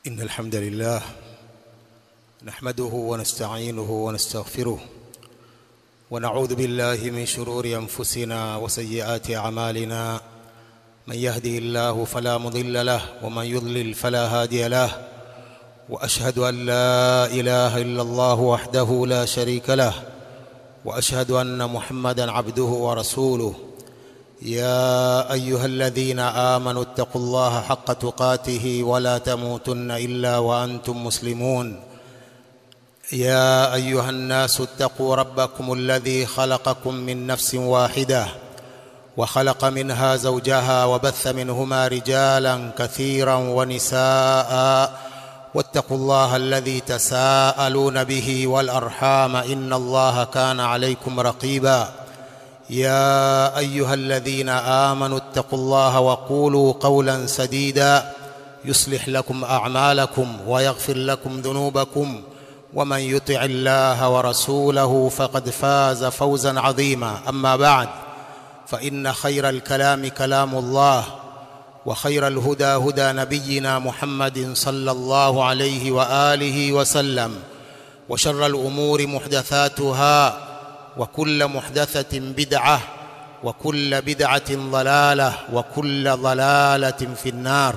إن الحمد لله نحمده ونستعينه ونستغفره ونعوذ بالله من شرور أنفسنا وسيئات أعمالنا. من يهده الله فلا مضل له ومن يضلل فلا هادي له، وأشهد أن لا إله إلا الله وحده لا شريك له، وأشهد أن محمدا عبده ورسوله. يا أيها الذين آمنوا اتقوا الله حق تقاته ولا تموتن إلا وأنتم مسلمون. يا أيها الناس اتقوا ربكم الذي خلقكم من نفس واحدة وخلق منها زوجها وبث منهما رجالا كثيرا ونساء، واتقوا الله الذي تساءلون به والأرحام إن الله كان عليكم رقيبا. يا أيها الذين آمنوا اتقوا الله وقولوا قولا سديدا يصلح لكم أعمالكم ويغفر لكم ذنوبكم، ومن يطع الله ورسوله فقد فاز فوزا عظيما. أما بعد، فإن خير الكلام كلام الله، وخير الهدى هدى نبينا محمد صلى الله عليه وآله وسلم، وشر الأمور محدثاتها، وكل محدثة بدعة، وكل بدعة ضلالة، وكل ضلالة في النار.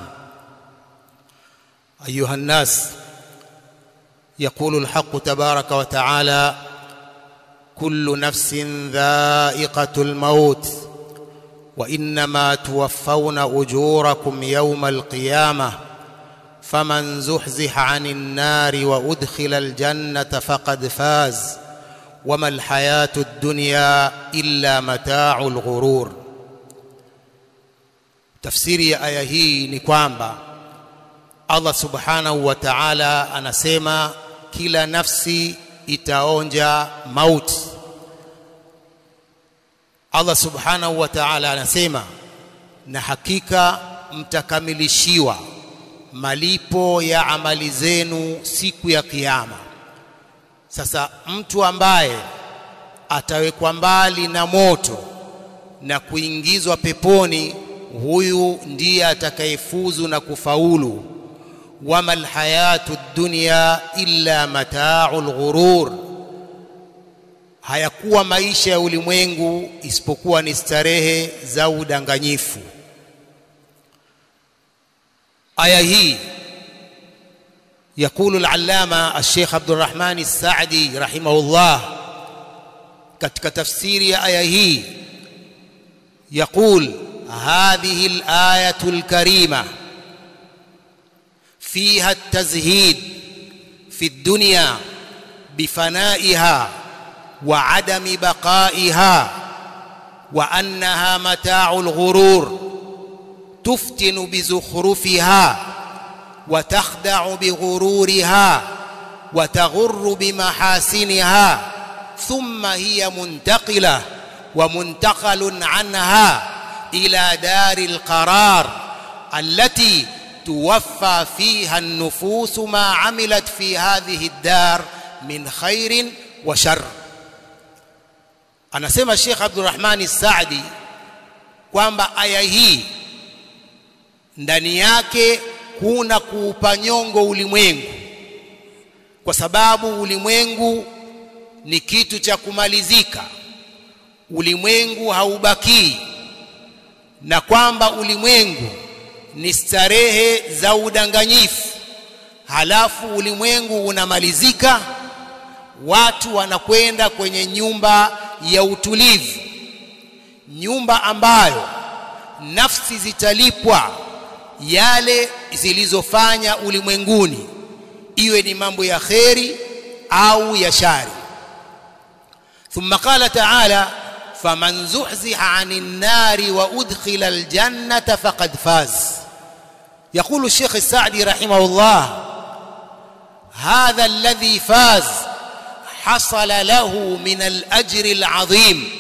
أيها الناس، يقول الحق تبارك وتعالى: كل نفس ذائقة الموت وإنما توفون أجوركم يوم القيامة فمن زحزح عن النار وأدخل الجنة فقد فاز وما الحياة الدنيا إلا متاع الغرور. Tafsiri ya aya hii ni kwamba Allah subhanahu wa ta'ala anasema kila nafsi itaonja mauti. Allah subhanahu wa ta'ala anasema na hakika mtakamilishiwa malipo ya amali zenu siku ya kiyama. Sasa mtu ambaye atawekwa mbali na moto na kuingizwa peponi, huyu ndiye atakayefuzu na kufaulu. Wamal hayatu dunya illa mata'ul ghurur, hayakuwa maisha ya ulimwengu isipokuwa ni starehe za udanganyifu. Aya hii يقول العلامة الشيخ عبد الرحمن السعدي رحمه الله katika tafsiri ya aya hii يقول: هذه الآية الكريمة فيها التزهيد في الدنيا بفنائها وعدم بقائها، وأنها متاع الغرور تفتن بزخرفها وتخدع بغرورها وتغر بمحاسنها، ثم هي منتقلة ومنتقل عنها إلى دار القرار التي توفى فيها النفوس ما عملت في هذه الدار من خير وشر. Anasema Sheikh Abdul Rahman Saadi kwamba aya hii ndani yake kuna kuupa nyongo ulimwengu, kwa sababu ulimwengu ni kitu cha kumalizika, ulimwengu haubaki, na kwamba ulimwengu ni starehe za udanganyifu. Halafu ulimwengu unamalizika, watu wanakwenda kwenye nyumba ya utulivu, nyumba ambayo nafsi zitalipwa yale zilizofanya ulimwenguni, iwe ni mambo ya kheri au ya shari. Thumma qala ta'ala: faman zuhziha 'anil nari wa udkhila al-jannata faqad faz. يقول الشيخ السعدي رحمه الله: هذا الذي فاز حصل له من الأجر العظيم،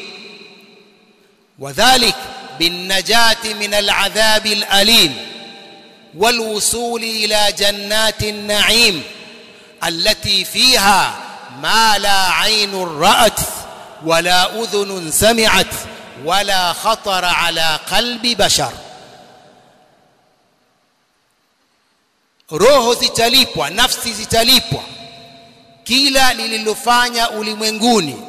وذلك بالنجاة من العذاب الأليم والوصول إلى جنات النعيم التي فيها ما لا عين رأت ولا أذن سمعت ولا خطر على قلب بشر. roho zitalipwa, nafsi zitalipwa kila lililofanya ulimwenguni.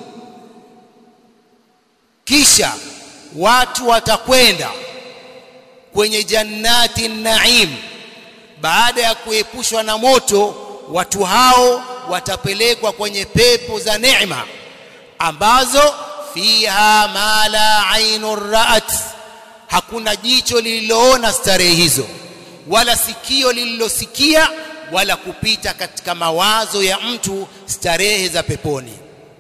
Kisha watu watakwenda kwenye jannati naim. Baada ya kuepushwa na moto, watu hao watapelekwa kwenye pepo za neema ambazo fiha ma la ainur ra'at, hakuna jicho lililoona starehe hizo, wala sikio lililosikia, wala kupita katika mawazo ya mtu starehe za peponi.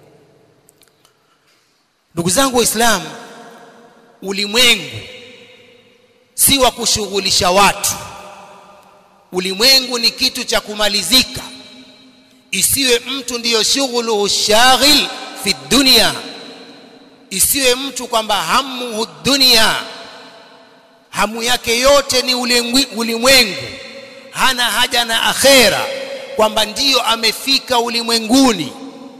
Ndugu zangu Waislamu, ulimwengu si wa kushughulisha watu. Ulimwengu ni kitu cha kumalizika. Isiwe mtu ndiyo shughulu shaghil fi dunya, isiwe mtu kwamba hamu dunia, hamu yake yote ni ulimwengu, hana haja na akhera, kwamba ndiyo amefika ulimwenguni.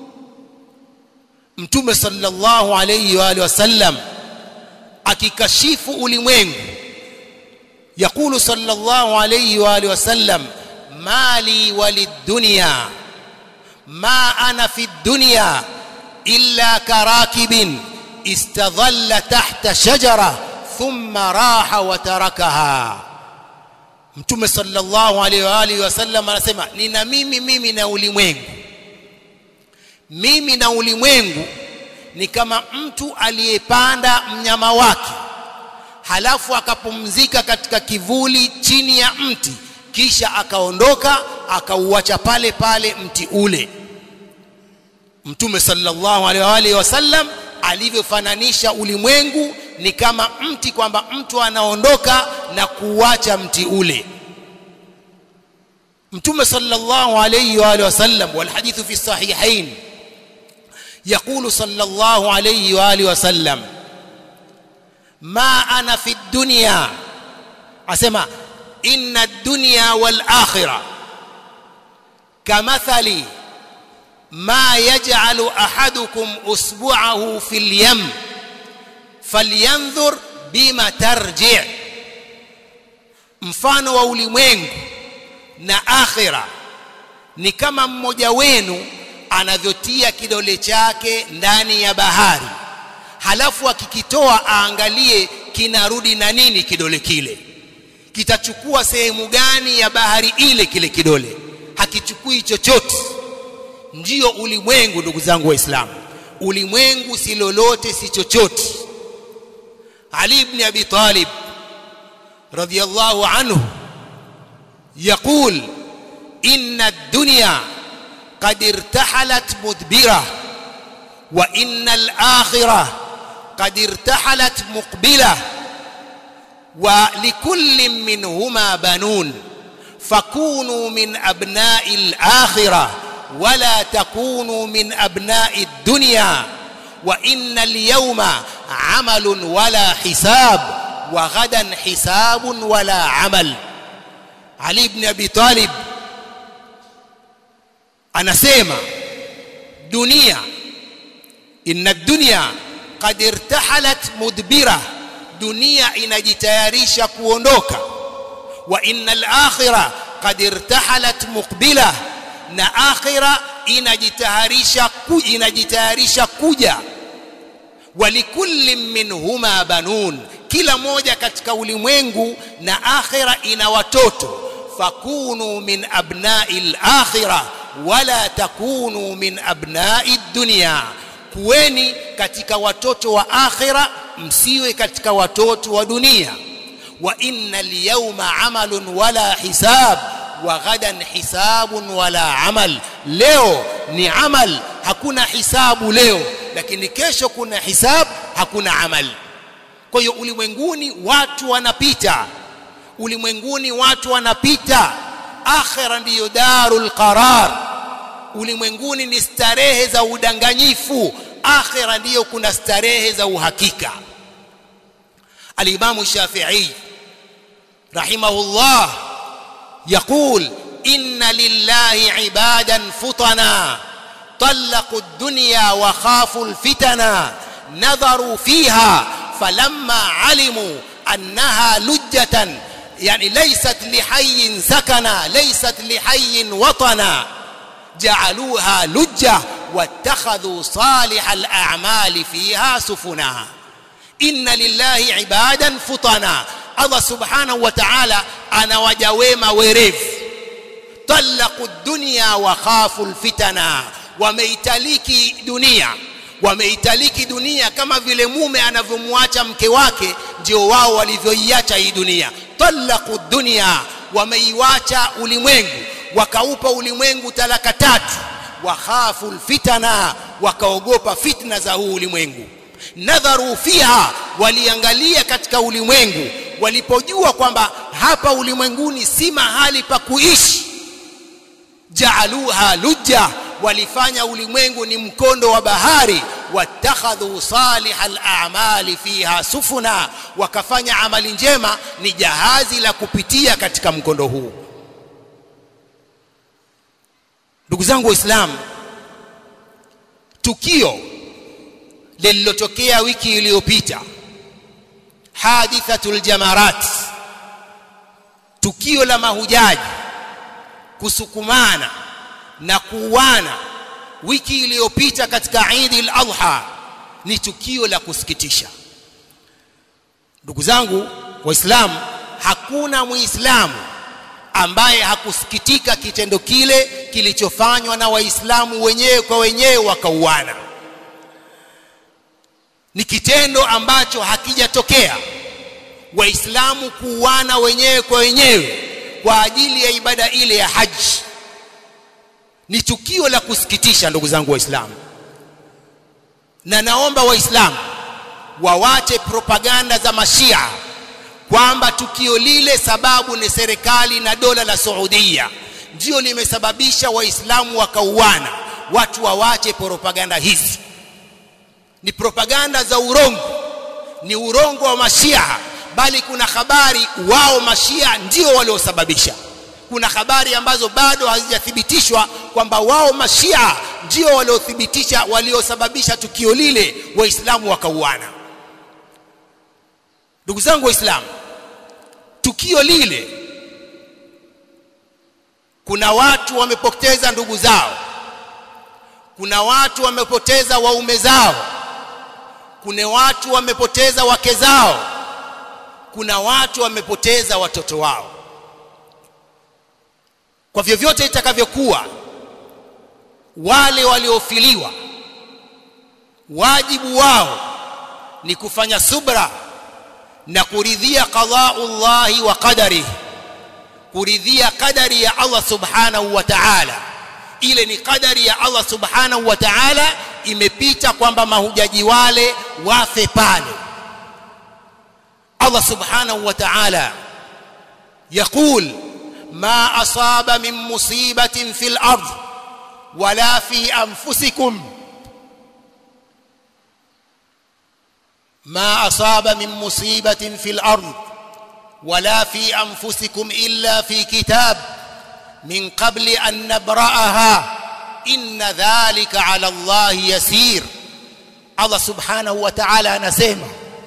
Mtume sallallahu alayhi wa alihi wasallam akikashifu ulimwengu, yakulu sallallahu alayhi wa alihi wasallam, mali walidunya ma ana fi dunya illa karakibin istadhalla tahta shajara thumma raha wa tarakaha. Mtume sallallahu alayhi wa alihi wasallam anasema, nina mimi na ulimwengu. Mimi na ulimwengu ni kama mtu aliyepanda mnyama wake, halafu akapumzika katika kivuli chini ya mti, kisha akaondoka akauacha pale pale mti ule. Mtume sallallahu alaihi wasallam alivyofananisha ulimwengu ni kama mti, kwamba mtu anaondoka na kuacha mti ule. Mtume sallallahu alaihi wasallam, wal hadithu fi sahihain, يقول صلى الله عليه وآله وسلم ما أنا في الدنيا، أسمع إن الدنيا والآخرة كمثل ما يجعل أحدكم أصبعه في اليم فلينظر بما ترجع. mfano wa ulimwengu na akhira ni kama mmoja wenu anavyotia kidole chake ndani ya bahari, halafu akikitoa aangalie kinarudi na nini kidole kile, kitachukua sehemu gani ya bahari ile kile kidole, hakichukui chochote. Ndiyo ulimwengu, ndugu zangu Waislamu. Ulimwengu si lolote, si chochote. Ali ibn Abi Talib radiyallahu anhu يقول إن الدنيا قد ارتحلت مدبرة وإن الآخرة قد ارتحلت مقبلة ولكل منهما بنون فكونوا من أبناء الآخرة ولا تكونوا من أبناء الدنيا وإن اليوم عمل ولا حساب وغدا حساب ولا عمل. علي بن أبي طالب anasema dunia, inna dunya qad irtahalat mudbira, dunia inajitayarisha kuondoka. Wa innal akhirah qad irtahalat muqbila, na akhira inajitayarisha kuja. Walikulli minhuma banun, kila moja katika ulimwengu na akhira ina watoto. Fakunu min abna'il akhirah wala takunu min abna'i dunya, kuweni katika watoto wa akhira, msiwe katika watoto wa dunia. Wa innal yawma amalun wala hisab wa ghadan hisabun wala amal, leo ni amal, hakuna hisabu leo, lakini kesho kuna hisab, hakuna amal. Kwa hiyo ulimwenguni watu wanapita, ulimwenguni watu wanapita. Akhira ndiyo darul qarar. Ulimwenguni ni starehe za udanganyifu, akhira ndiyo kuna starehe za uhakika. Al-Imam Shafi'i rahimahullah يقول إن لله عبادا فطنا طلقوا الدنيا وخافوا الفتنا نظروا فيها فلما علموا أنها لجة يعني ليست لحي سكنا ليست لحي وطنا جعلوها لجة واتخذوا صالح الأعمال فيها سفنا إن لله عبادا فطنا. الله سبحانه وتعالى أنا وجوema werevu طلقوا الدنيا وخافوا الفتنا wameitaliki dunia kama vile mume anavyomwacha mke wake ndio wao walivyoiacha hii dunia. Talaqu dunya, wameiacha ulimwengu wakaupa ulimwengu talaka tatu. Wa khafu fitana, wakaogopa fitna za huu ulimwengu. Nadharu fiha, waliangalia katika ulimwengu walipojua kwamba hapa ulimwenguni si mahali pa kuishi. Ja'aluha lujja, walifanya ulimwengu ni mkondo wa bahari. Wattakhadhu salihal a'mali fiha sufuna, wakafanya amali njema ni jahazi la kupitia katika mkondo huu. Ndugu zangu Waislamu, tukio lililotokea wiki iliyopita, hadithatul jamarat, tukio la mahujaji kusukumana na kuuana wiki iliyopita katika Eid al-Adha, ni tukio la kusikitisha. Ndugu zangu Waislamu, hakuna Muislamu ambaye hakusikitika kitendo kile kilichofanywa na Waislamu wenyewe kwa wenyewe wakauana. Ni kitendo ambacho hakijatokea, Waislamu kuuana wenyewe kwa wenyewe kwa ajili ya ibada ile ya haji. Ni tukio la kusikitisha ndugu zangu Waislamu, na naomba Waislamu wawache propaganda za Mashia kwamba tukio lile sababu ni serikali na dola la Saudia ndio limesababisha Waislamu wakauana. Watu wawache propaganda hizi, ni propaganda za urongo, ni urongo wa Mashia. Bali kuna habari wao Mashia ndio waliosababisha. Kuna habari ambazo bado hazijathibitishwa kwamba wao Mashia ndio waliothibitisha, waliosababisha tukio lile Waislamu wakauana. Ndugu zangu Waislamu, tukio lile kuna watu wamepoteza ndugu zao, kuna watu wamepoteza waume zao, kuna watu wamepoteza wake zao, kuna watu wamepoteza watoto wao. Kwa vyovyote itakavyokuwa, wale waliofiliwa wajibu wao ni kufanya subra na kuridhia qada'ullahi wa qadarihi, kuridhia qadari ya Allah subhanahu wa ta'ala. Ile ni qadari ya Allah subhanahu wa ta'ala, imepita kwamba mahujaji wale wafe pale. Allah subhanahu wa ta'ala يقول ما أصاب من مصيبة في الأرض ولا في أنفسكم ما أصاب من مصيبة في الأرض ولا في أنفسكم إلا في كتاب من قبل أن نبرأها إن ذلك على الله يسير. الله سبحانه وتعالى anasema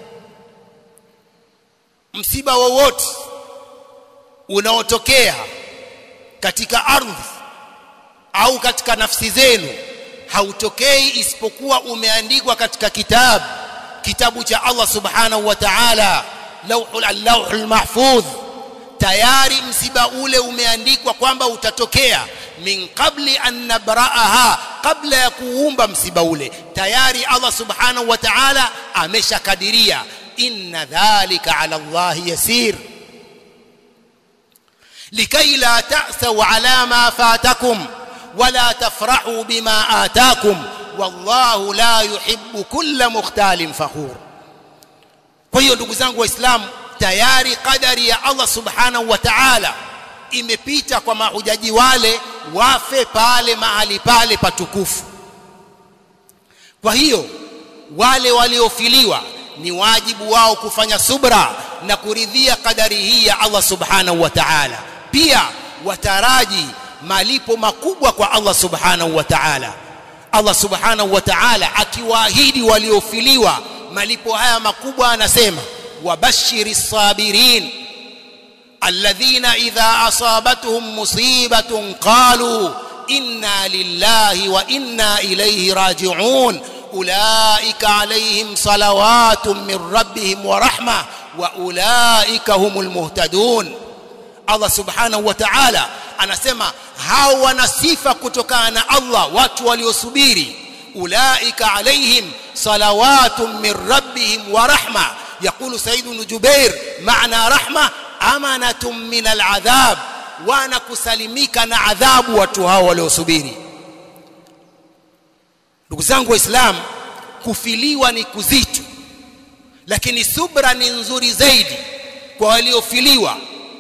msiba wowote unaotokea katika ardhi au katika nafsi zenu hautokei isipokuwa umeandikwa katika kitabu cha Allah subhanahu wa ta'ala, lauhul mahfudh. Tayari msiba ule umeandikwa kwamba utatokea, min qabli an nabra'aha, kabla ya kuumba msiba ule tayari Allah subhanahu wa ta'ala ameshakadiria. Inna dhalika ala Allah yasir. لكي لا تأسوا على ما فاتكم ولا تفرحوا بما آتاكم والله لا يحب كل مختال فخور. Kwa hiyo ndugu zangu Waislamu, tayari kadari ya Allah subhanahu wa ta'ala imepita kwa mahujaji wale wafe pale mahali pale patukufu. Kwa hiyo wale waliofiliwa ni wajibu wao kufanya subra na kuridhia kadari hii ya Allah subhanahu wa ta'ala. Pia wataraji malipo makubwa kwa Allah subhanahu wa ta'ala. Allah subhanahu wa ta'ala akiwaahidi waliofiliwa malipo haya makubwa, anasema wabashiris sabirin. alladhina idha asabatuhum musibatun qalu inna lillahi wa inna ilayhi raji'un ulaika alayhim salawatun min rabbihim wa rahmah wa ulaika humul muhtadun. Allah subhanahu wa ta'ala anasema hao wana sifa kutokana na Allah, watu waliosubiri. Ulaika alayhim salawatun min rabbihim wa rahmah. يقول سيد بن جبير معنى رحمة أمانة من العذاب, wana kusalimika na adhabu watu hao waliosubiri. Ndugu zangu Waislamu, kufiliwa ni kuzito, lakini subra ni nzuri zaidi kwa waliofiliwa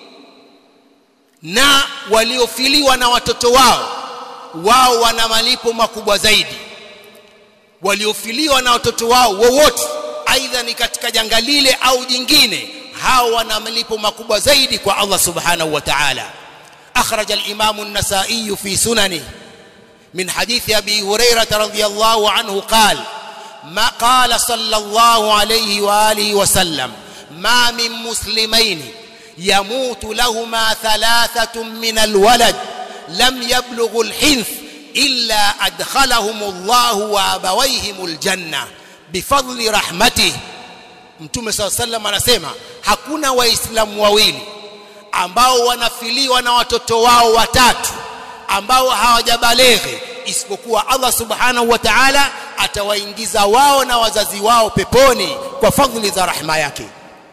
na waliofiliwa na watoto wao. Wao wana malipo makubwa zaidi. Waliofiliwa na watoto wao wowote, aidha ni katika janga lile au jingine, hao wana malipo makubwa zaidi kwa Allah subhanahu wa ta'ala. أخرج الإمام النسائي في سننه من حديث أبي هريرة رضي الله عنه قال ما قال صلى الله عليه وآله وسلم ما من مسلمين يموت لهما ثلاثة من الولد لم يبلغ الحنث إلا أدخلهم الله وأبويهم الجنة بفضل رحمته. Mtume صلى الله عليه وسلم anasema hakuna waislamu wawili ambao wanafiliwa na watoto wao watatu ambao hawajabaleghe isipokuwa Allah subhanahu wa ta'ala atawaingiza wao na wazazi wao peponi kwa fadhili za rahma yake.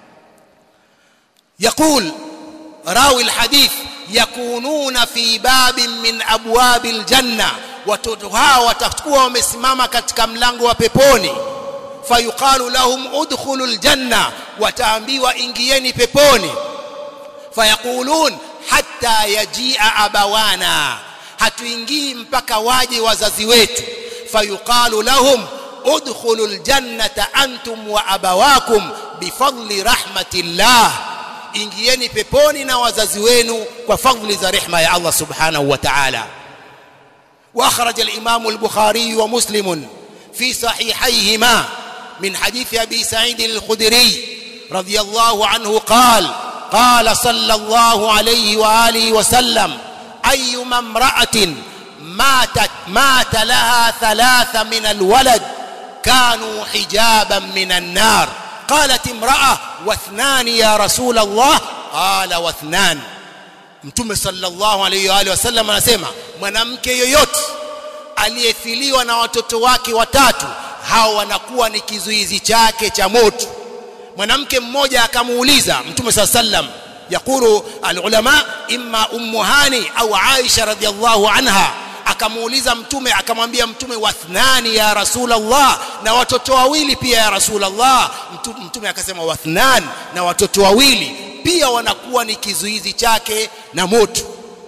يقول راوي الحديث يكونون في باب من أبواب الجنة, watoto hao watakuwa wamesimama katika mlango wa peponi. Fayuqalu lahum udkhulul janna, wataambiwa ingieni peponi. Fayaqulun hatta yajia abawana, hatuingii mpaka waje wazazi wetu. Fayuqalu lahum udkhulul jannata antum wa abawakum bifadli rahmatillah, ingieni peponi na wazazi wenu kwa fadhili za rehema ya Allah subhanahu wa ta'ala. وأخرج الإمام البخاري ومسلم في صحيحيهما من حديث أبي سعيد الخدري رضي الله عنه قال قال صلى الله عليه وآله وسلم أيما امرأة مات لها ثلاثة من الولد كانوا حجابا من النار. قالت امرأة واثنان يا رسول الله؟ قال واثنان. Mtume sallallahu alayhi wa alihi wasallam anasema mwanamke yoyote aliyefiliwa na watoto wake watatu, hao wanakuwa ni kizuizi chake cha moto. Mwanamke mmoja akamuuliza Mtume sallallahu alayhi wasallam, yakulu alulama imma ummu hani au Aisha radhiallahu anha, akamuuliza Mtume, akamwambia Mtume wathnani ya Rasulullah, na watoto wawili pia ya Rasulullah. Mtume akasema wathnan, na watoto wawili pia wanakuwa ni kizuizi chake na moto.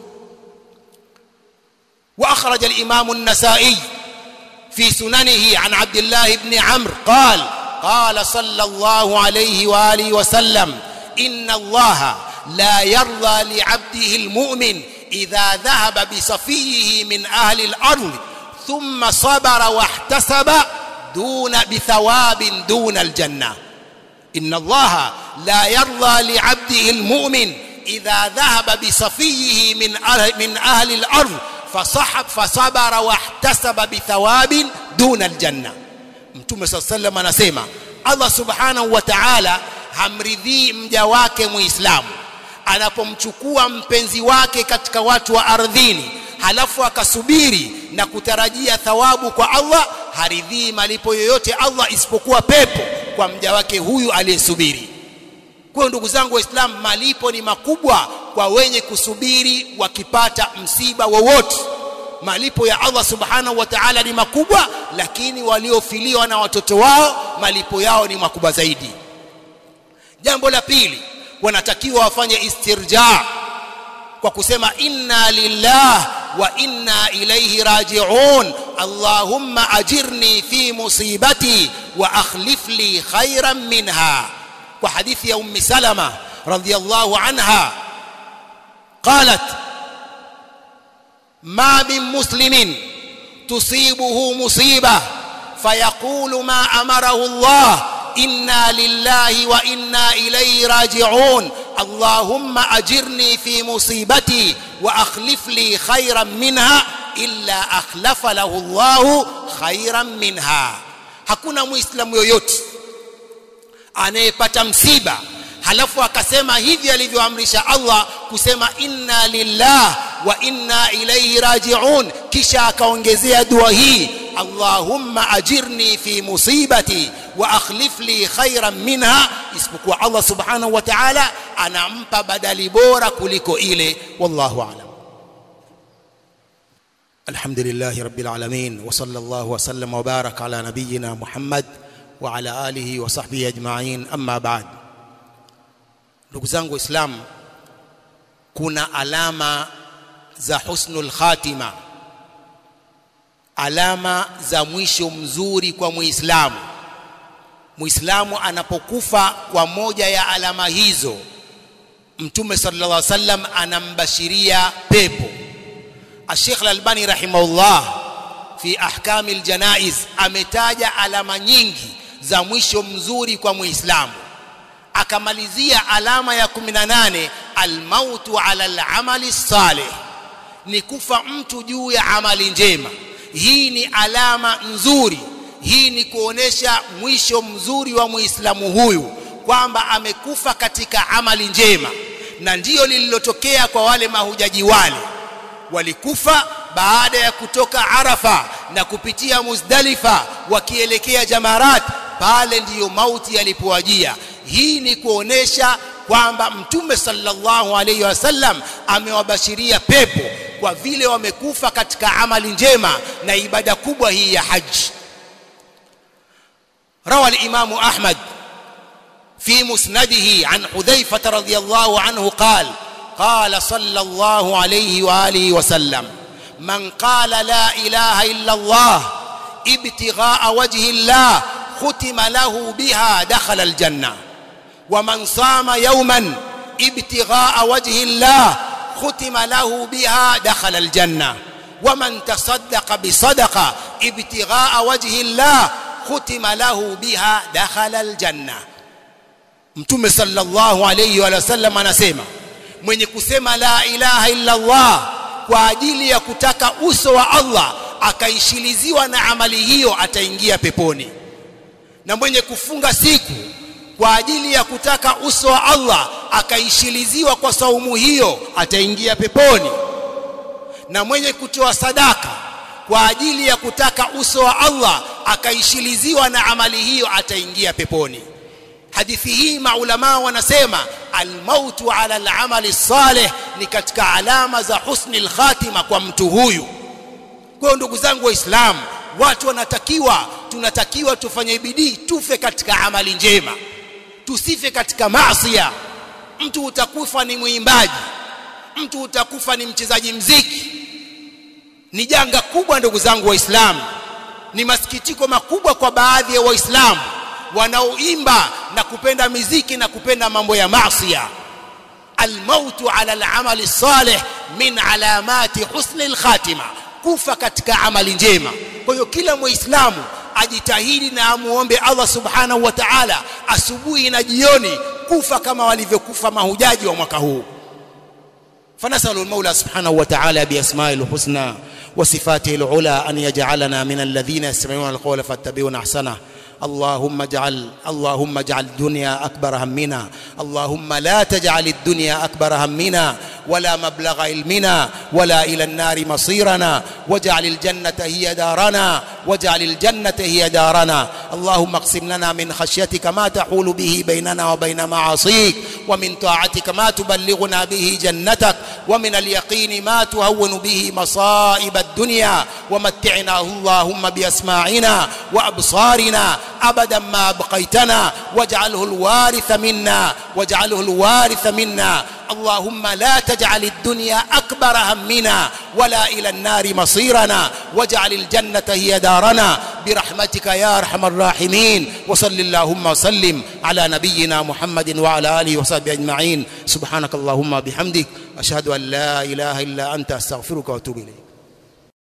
وأخرج الإمام النسائي في سننه عن عبد الله بن عمرو قال قال صلى الله عليه وآله وسلم إن الله لا يرضى لعبده المؤمن إذا ذهب بصفيه من أهل الأرض ثم صبر واحتسب بثواب دون الجنة. إن الله لا يرضى لعبده المؤمن إذا ذهب بصفيه من أهل الأرض فصبر واحتسب بثواب دون الجنة. Mtume صلى الله عليه وسلم anasema Allah subhanahu wa ta'ala hamridhii mja wake muislamu anapomchukua mpenzi wake katika watu wa ardhini halafu akasubiri na kutarajia thawabu kwa Allah. Haridhii malipo yoyote Allah isipokuwa pepo kwa mja wake huyu aliyesubiri. Kwa ndugu zangu Waislamu, malipo ni makubwa kwa wenye kusubiri wakipata msiba wowote. Malipo ya Allah subhanahu wa ta'ala ni makubwa, lakini waliofiliwa na watoto wao malipo yao ni makubwa zaidi. Jambo la pili, wanatakiwa wafanye istirja kwa kusema inna lillah wa inna ilayhi raji'un, Allahumma ajirni fi musibati wa akhlif li khairan minha. وحديث يا أم سلمة رضي الله عنها قالت ما من مسلم تصيبه مصيبة فيقول ما أمره الله إنا لله وإنا إليه راجعون Allahumma ajirni fi musibati wa akhlif li khairan minha illa akhlafa lahu Allahu khairan minha. Hakuna muislamu yoyote anayepata msiba halafu akasema hivi alivyoamrisha Allah kusema inna lillah wa inna ilayhi raji'un, kisha akaongezea dua hii Allahumma ajirni fi musibati wa akhlif li khairan minha, isipokuwa Allah subhanahu wa ta'ala anampa badali bora kuliko ile. Wallahu a'lam. Alhamdulillahi rabbil alamin wa sallallahu wa sallam wa baraka ala nabiyyina Muhammad wa ala alihi wa sahbihi ajma'in, amma ba'd. Ndugu zangu Waislamu, kuna alama za husnul khatima, alama za mwisho mzuri kwa Muislamu. Muislamu anapokufa kwa moja ya alama hizo, Mtume sallallahu alaihi wasallam anambashiria pepo. Sheikh Al-Albani rahimahullah fi ahkamil janaiz ametaja alama nyingi za mwisho mzuri kwa Muislamu, akamalizia alama ya 18 almautu ala al-amali salih, ni kufa mtu juu ya amali njema. Hii ni alama nzuri, hii ni kuonesha mwisho mzuri wa Muislamu huyu kwamba amekufa katika amali njema. Na ndiyo lililotokea kwa wale mahujaji wale, walikufa baada ya kutoka Arafa na kupitia Muzdalifa wakielekea Jamarat, pale ndiyo mauti yalipowajia. Hii ni kuonesha kwamba Mtume sallallahu alayhi wasallam amewabashiria pepo kwa vile wamekufa katika amali njema na ibada kubwa hii ya haji. Rawa al-Imam Ahmad في مسنده عن حذيفة رضي الله عنه قال صلى الله عليه وآله وسلم من قال لا إله إلا الله ابتغاء وجه الله ختم له بها دخل الجنة، ومن صام يوما ابتغاء وجه الله ختم له بها دخل الجنة، ومن تصدق بصدقة ابتغاء وجه الله ختم له بها دخل الجنة. Mtume sallallahu alayhi wa sallam anasema, mwenye kusema la ilaha illa Allah kwa ajili ya kutaka uso wa Allah akaishiliziwa na amali hiyo ataingia peponi. Na mwenye kufunga siku kwa ajili ya kutaka uso wa Allah akaishiliziwa kwa saumu hiyo ataingia peponi. Na mwenye kutoa sadaka kwa ajili ya kutaka uso wa Allah akaishiliziwa na amali hiyo ataingia peponi. Hadithi hii maulama wanasema almautu ala al-amali salih ni katika alama za husnul khatima kwa mtu huyu. Kwa ndugu zangu Waislamu, watu tunatakiwa tufanye bidii tufe katika amali njema, tusife katika maasi. Mtu utakufa ni muimbaji, mtu utakufa ni mchezaji mziki, ni janga kubwa ndugu zangu Waislamu. Ni masikitiko makubwa kwa baadhi ya Waislamu wanaoimba na kupenda miziki na kupenda mambo ya maasi. Almautu ala al-amali salih min alamati husnil khatima, kufa katika amali njema. Kwa hiyo kila Muislamu ajitahidi na amuombe Allah subhanahu wa ta'ala asubuhi na jioni kufa kama walivyokufa mahujaji wa mwaka huu. فنسأل المولى سبحانه وتعالى بأسمائه الحسنى وصفاته العلى أن يجعلنا من الذين يستمعون القول فاتبعون أحسنه. اللهم اجعل الدنيا أكبر همنا، اللهم لا تجعل الدنيا أكبر همنا ولا مبلغ علمنا ولا إلى النار مصيرنا، واجعل الجنة هي دارنا، واجعل الجنة هي دارنا. اللهم اقسم لنا من خشيتك ما تحول به بيننا وبين معاصيك، ومن طاعتك ما تبلغنا به جنتك، ومن اليقين ما تهون به مصائب الدنيا، ومتعنا اللهم بأسماعنا وأبصارنا أبدا ما أبقيتنا، واجعله الوارث منا. اللهم لا تجعل الدنيا أكبر همنا ولا إلى النار مصيرنا، واجعل الجنة هي دارنا برحمتك يا أرحم الراحمين. وصل اللهم وسلم على نبينا محمد وعلى آله وصحبه أجمعين. سبحانك اللهم بحمدك أشهد أن لا إله إلا أنت أستغفرك وأتوب إليك.